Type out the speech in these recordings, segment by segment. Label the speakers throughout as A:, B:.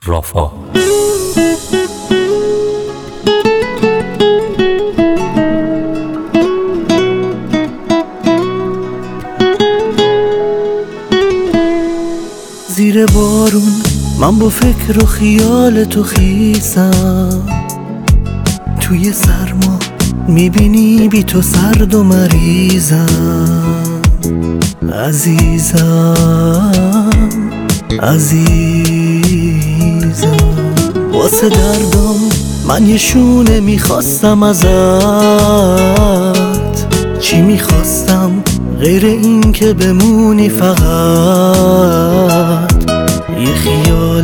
A: رافا.
B: زیر بارون من با فکر و خیال تو خیسم، توی سرما میبینی بی تو سرد و مریضم. عزیزم عزیزم، واسه دردم من یه شونه میخواستم ازت. چی میخواستم غیر این که بمونی فقط یه خیال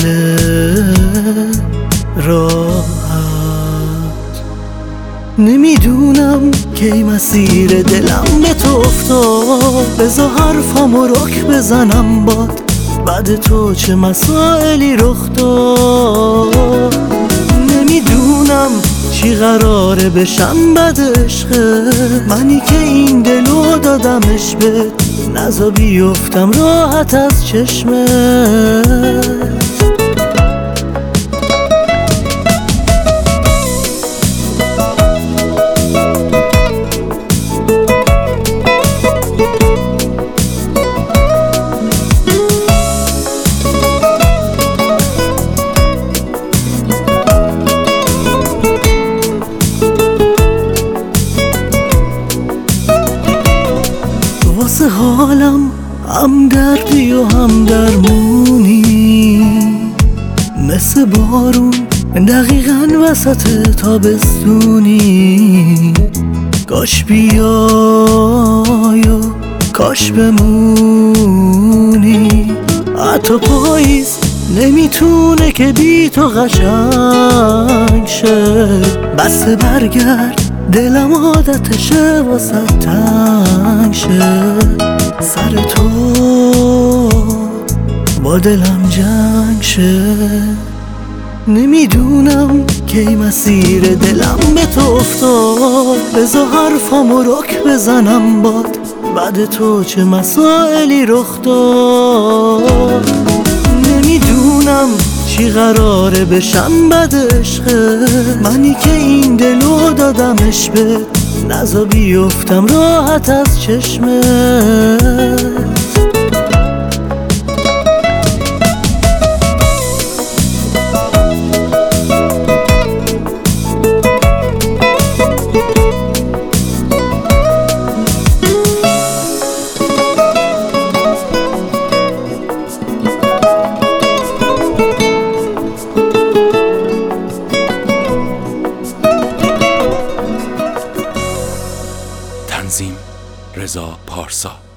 B: راحت. نمیدونم کی مسیر دلم به تو افتاد، بذار حرفامو رک بزنم باد. بعد تو چه مسائلی رخ داد، نمیدونم چی قراره بشم بعد عشقه. منی که این دلو دادمش به نزا بیفتم راحت از چشمه. واسه حالم هم دردی و هم درمونی، مثل بارون دقیقاً وسط تابستونی. کاش بیای و کاش بمونی. حتی پاییز نمیتونه که بی تو قشنگ شه. بس برگرد دلم عادتشه واسه تنگ شه. سر تو با دلم جنگ شه. نمیدونم کی مسیر دلم به تو افتاد، بذار حرفامو رک بزنم باد. بعد تو چه مسائلی رخ داد، نمیدونم چی قراره بشم بعد عشقه. منی که این دلو دادمش به نزا بیفتم راحت از چشمه.
A: تنظیم رضا پارسا.